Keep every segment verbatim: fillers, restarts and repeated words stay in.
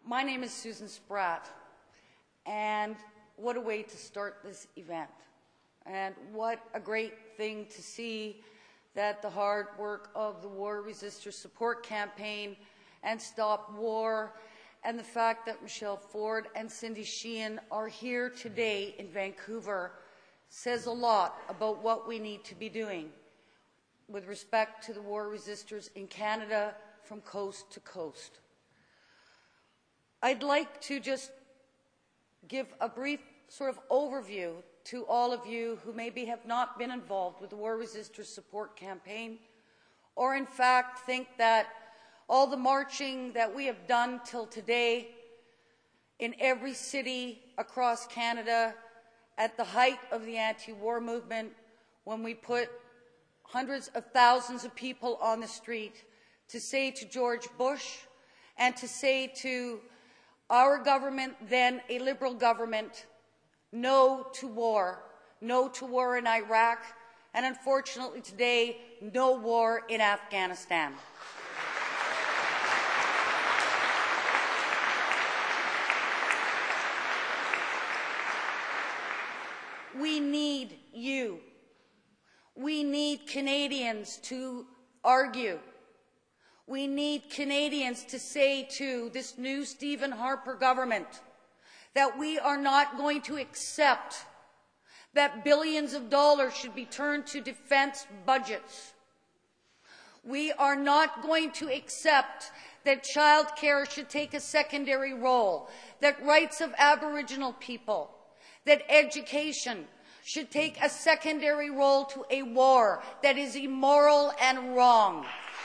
My name is Susan Spratt, and what a way to start this event. And what a great thing to see that the hard work of the War Resisters Support Campaign and Stop War, and the fact that Michelle Ford and Cindy Sheehan are here today in Vancouver says a lot about what we need to be doing with respect to the war resisters in Canada from coast to coast. I'd like to just give a brief sort of overview to all of you who maybe have not been involved with the War Resisters Support Campaign, or in fact think that all the marching that we have done till today in every city across Canada at the height of the anti-war movement, when we put hundreds of thousands of people on the street to say to George Bush and to say to our government, then a Liberal government, no to war, no to war in Iraq, and unfortunately today, no war in Afghanistan. We need you. We need Canadians to argue. We need Canadians to say to this new Stephen Harper government that we are not going to accept that billions of dollars should be turned to defense budgets. We are not going to accept that childcare should take a secondary role, that rights of Aboriginal people, that education should take a secondary role to a war that is immoral and wrong.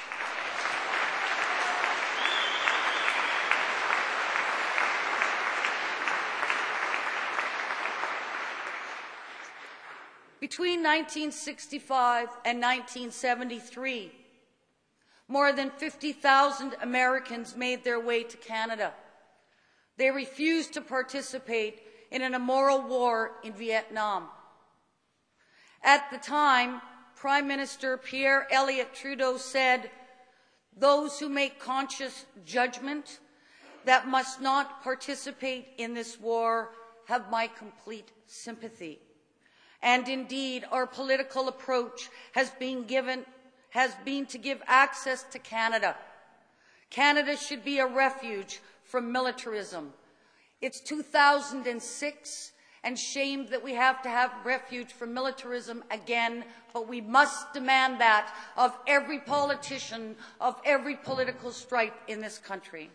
Between nineteen sixty-five and nineteen seventy-three, more than fifty thousand Americans made their way to Canada. They refused to participate in an immoral war in Vietnam. At the time, Prime Minister Pierre Elliott Trudeau said, "Those who make conscious judgment that must not participate in this war have my complete sympathy." And indeed, our political approach has been given, has been to give access to Canada. Canada should be a refuge from militarism. It's two thousand six, and shame that we have to have refuge from militarism again, but we must demand that of every politician, of every political stripe in this country.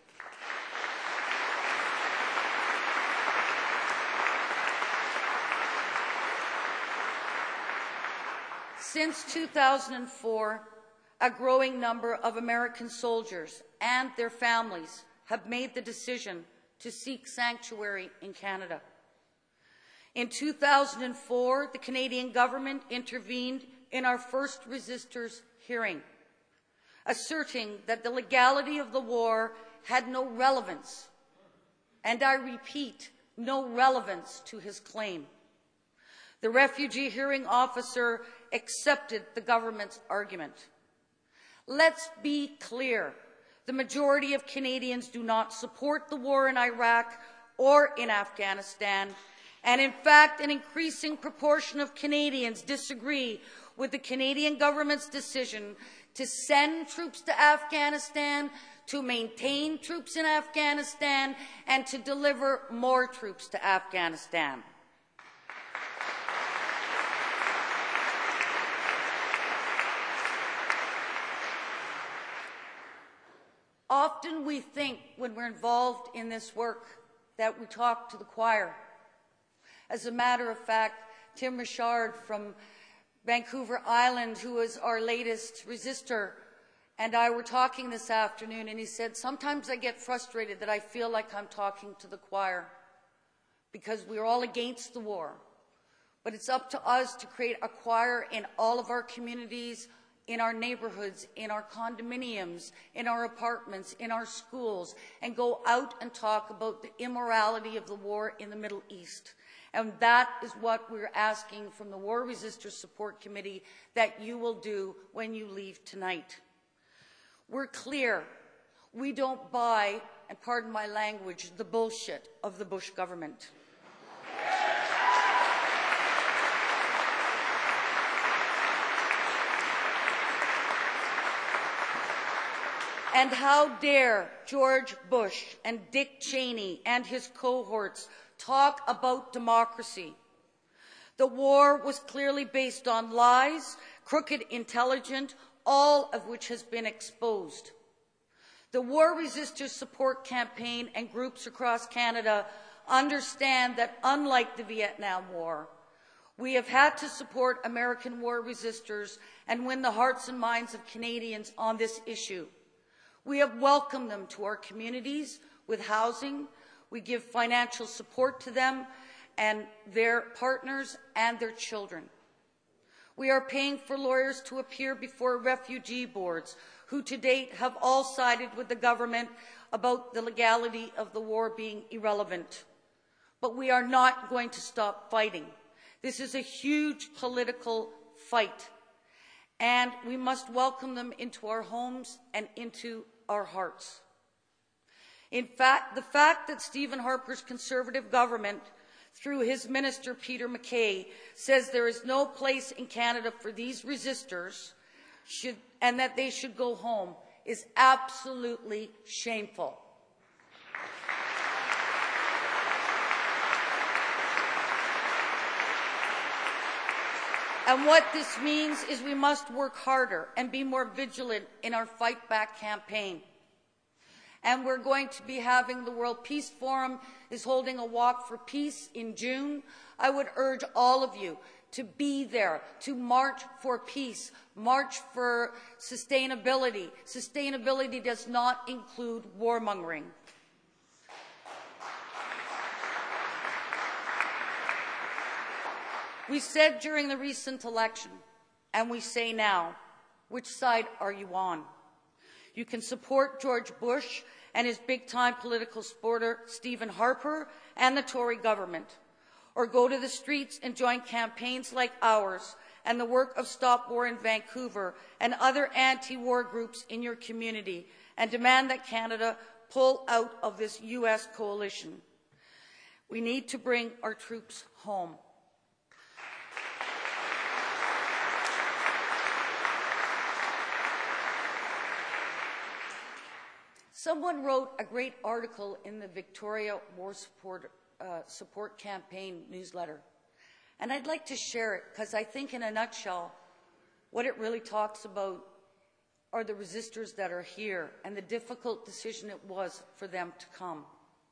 Since two thousand four, a growing number of American soldiers and their families have made the decision to seek sanctuary in Canada. In two thousand four, the Canadian government intervened in our first resistors hearing, asserting that the legality of the war had no relevance, and I repeat, no relevance to his claim. The refugee hearing officer accepted the government's argument. Let's be clear. The majority of Canadians do not support the war in Iraq or in Afghanistan, and in fact, an increasing proportion of Canadians disagree with the Canadian government's decision to send troops to Afghanistan, to maintain troops in Afghanistan, and to deliver more troops to Afghanistan. Often we think when we're involved in this work that we talk to the choir. As a matter of fact, Tim Richard from Vancouver Island, who is our latest resistor, and I were talking this afternoon, and he said, "Sometimes I get frustrated that I feel like I'm talking to the choir because we're all against the war. But it's up to us to create a choir in all of our communities, in our neighborhoods, in our condominiums, in our apartments, in our schools, and go out and talk about the immorality of the war in the Middle East." And that is what we're asking from the War Resisters Support Committee that you will do when you leave tonight. We're clear. We don't buy and pardon my language, the bullshit of the Bush government. And how dare George Bush and Dick Cheney and his cohorts talk about democracy? The war was clearly based on lies, crooked intelligence, all of which has been exposed. The War Resisters Support Campaign and groups across Canada understand that unlike the Vietnam War, we have had to support American war resisters and win the hearts and minds of Canadians on this issue. We have welcomed them to our communities with housing. We give financial support to them and their partners and their children. We are paying for lawyers to appear before refugee boards who to date have all sided with the government about the legality of the war being irrelevant. But we are not going to stop fighting. This is a huge political fight, and we must welcome them into our homes and into our hearts. In fact, the fact that Stephen Harper's Conservative government, through his minister Peter MacKay, says there is no place in Canada for these resistors should, and that they should go home is absolutely shameful. And what this means is we must work harder and be more vigilant in our Fight Back campaign. And we're going to be having the World Peace Forum is holding a walk for peace in June. I would urge all of you to be there, to march for peace, march for sustainability. Sustainability does not include warmongering. We said during the recent election, and we say now, which side are you on? You can support George Bush and his big-time political supporter, Stephen Harper, and the Tory government, or go to the streets and join campaigns like ours and the work of Stop War in Vancouver and other anti-war groups in your community and demand that Canada pull out of this U S coalition. We need to bring our troops home. Someone wrote a great article in the Victoria War Support, uh, Support Campaign newsletter, and I'd like to share it because I think in a nutshell what it really talks about are the resistors that are here and the difficult decision it was for them to come.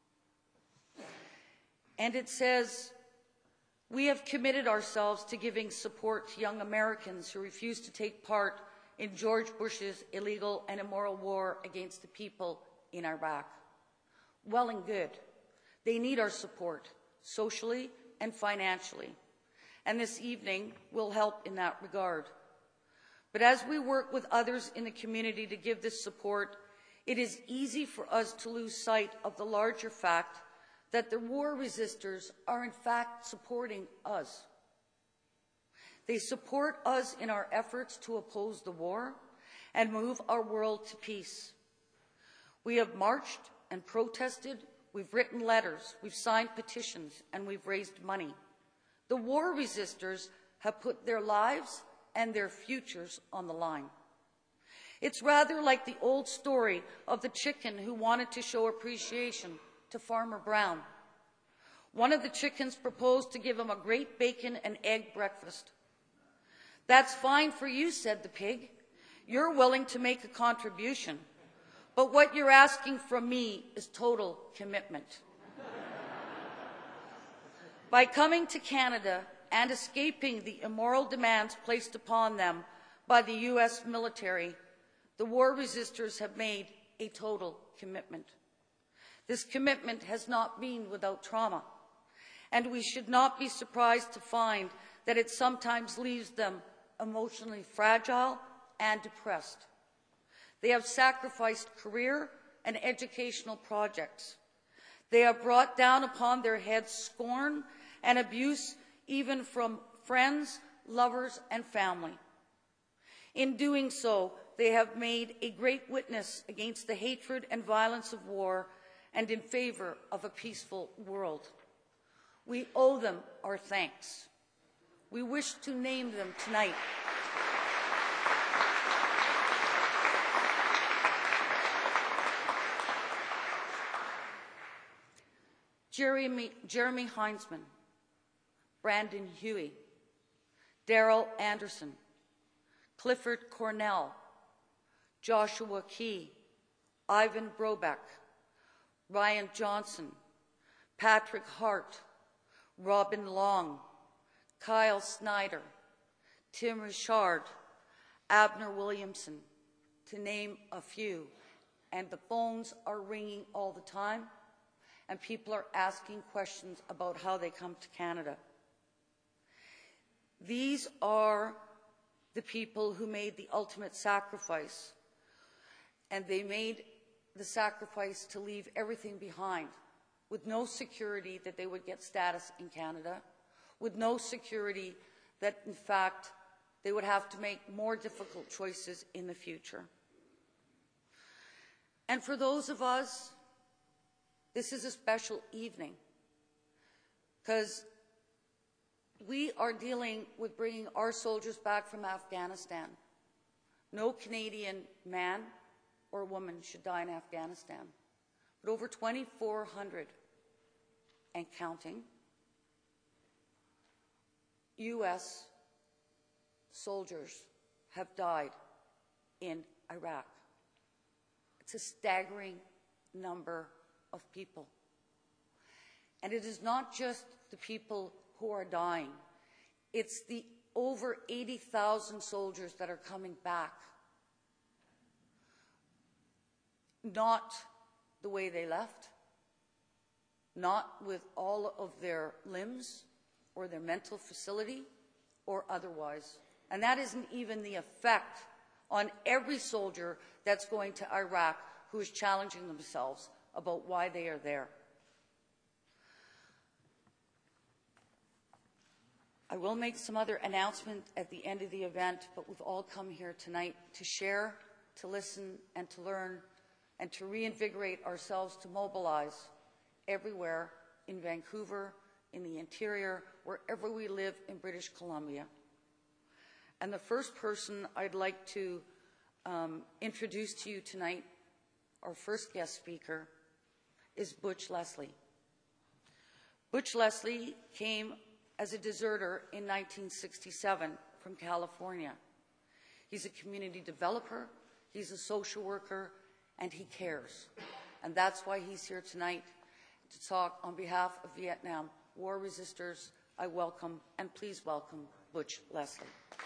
And it says, we have committed ourselves to giving support to young Americans who refuse to take part in George Bush's illegal and immoral war against the people in Iraq. Well and good. They need our support, socially and financially. And this evening will help in that regard. But as we work with others in the community to give this support, it is easy for us to lose sight of the larger fact that the war resistors are in fact supporting us. They support us in our efforts to oppose the war and move our world to peace. We have marched and protested, we've written letters, we've signed petitions, and we've raised money. The war resistors have put their lives and their futures on the line. It's rather like the old story of the chicken who wanted to show appreciation to Farmer Brown. One of the chickens proposed to give him a great bacon and egg breakfast. That's fine for you, said the pig. You're willing to make a contribution. But what you're asking from me is total commitment. By coming to Canada and escaping the immoral demands placed upon them by the U S military, the war resistors have made a total commitment. This commitment has not been without trauma, and we should not be surprised to find that it sometimes leaves them emotionally fragile and depressed. They have sacrificed career and educational projects. They have brought down upon their heads scorn and abuse even from friends, lovers, and family. In doing so, they have made a great witness against the hatred and violence of war and in favor of a peaceful world. We owe them our thanks. We wish to name them tonight. Jeremy, Jeremy Heinzman, Brandon Huey, Daryl Anderson, Clifford Cornell, Joshua Key, Ivan Brobeck, Ryan Johnson, Patrick Hart, Robin Long, Kyle Snyder, Tim Richard, Abner Williamson, to name a few. And the phones are ringing all the time, and people are asking questions about how they come to Canada. These are the people who made the ultimate sacrifice, and they made the sacrifice to leave everything behind, with no security that they would get status in Canada, with no security that, in fact, they would have to make more difficult choices in the future. And for those of us, this is a special evening, because we are dealing with bringing our soldiers back from Afghanistan. No Canadian man or woman should die in Afghanistan. But over twenty-four hundred and counting U S soldiers have died in Iraq. It's a staggering number of people. And it is not just the people who are dying. It's the over eighty thousand soldiers that are coming back. Not the way they left, not with all of their limbs or their mental facility or otherwise. And that isn't even the effect on every soldier that's going to Iraq who is challenging themselves about why they are there. I will make some other announcements at the end of the event, but we've all come here tonight to share, to listen, and to learn, and to reinvigorate ourselves to mobilize everywhere in Vancouver, in the interior, wherever we live in British Columbia. And the first person I'd like to um, introduce to you tonight, our first guest speaker, is Butch Leslie. Butch Leslie came as a deserter in nineteen sixty-seven from California. He's a community developer, he's a social worker, and he cares. And that's why he's here tonight to talk on behalf of Vietnam war resistors. I welcome, and please welcome, Butch Leslie.